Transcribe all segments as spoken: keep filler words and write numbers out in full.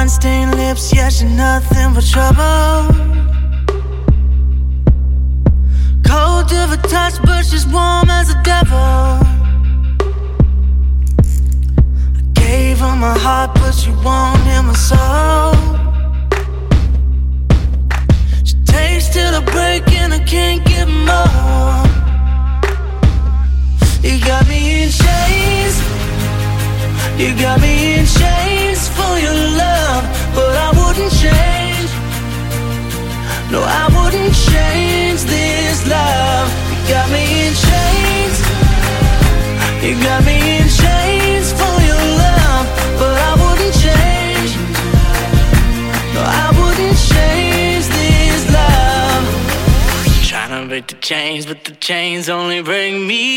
wine-stained lips, yeah, she's nothing but trouble. Cold to the touch, but she's warm as a devil. I gave her my heart, but she won't hear my soul. She takes till I break and I can't give more. You got me in chains, you got me in chains for your love, but I wouldn't change. No, I wouldn't change this love. You got me in chains, you got me in chains for your love, but I wouldn't change. No, I wouldn't change this love. Trying to break the chains, but the chains only break me.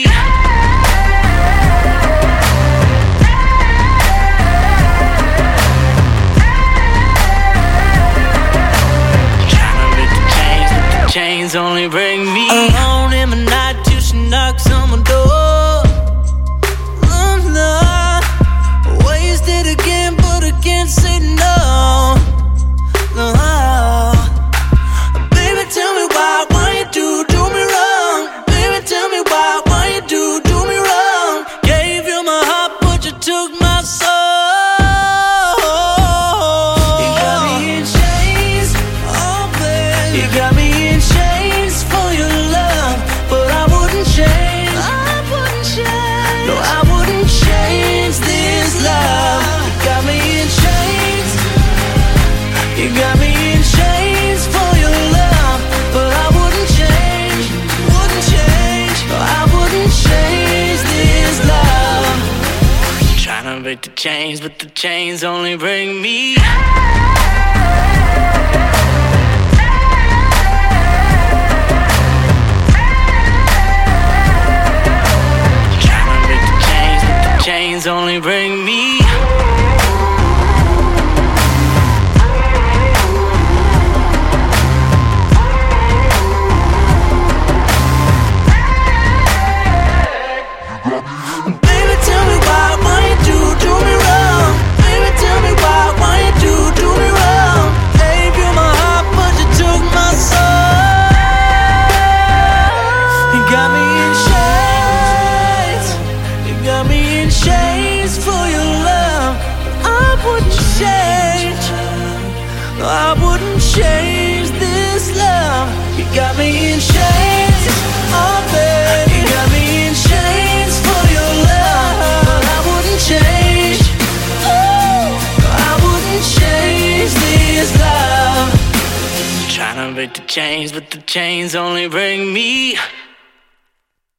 Chains only bring me alone in the night till she knocks on my door. Oh no, wasted again, but I can't say no. No, baby, tell me why, why you do do me wrong? Baby, tell me why, why you do do me wrong? Gave you my heart, but you took my soul. You got me in chains, oh baby, you got me. You got me in chains for your love, but I wouldn't change, wouldn't change. No, I wouldn't change this love. Trying to break the chains, but the chains only bring me. Trying to break the chains, but the chains only bring me. Chains for your love, I wouldn't change. No, I wouldn't change this love. You got me in chains, oh baby. You got me in chains for your love, but I wouldn't change. Oh, no, I wouldn't change this love. Trying to break the chains, but the chains only bring me.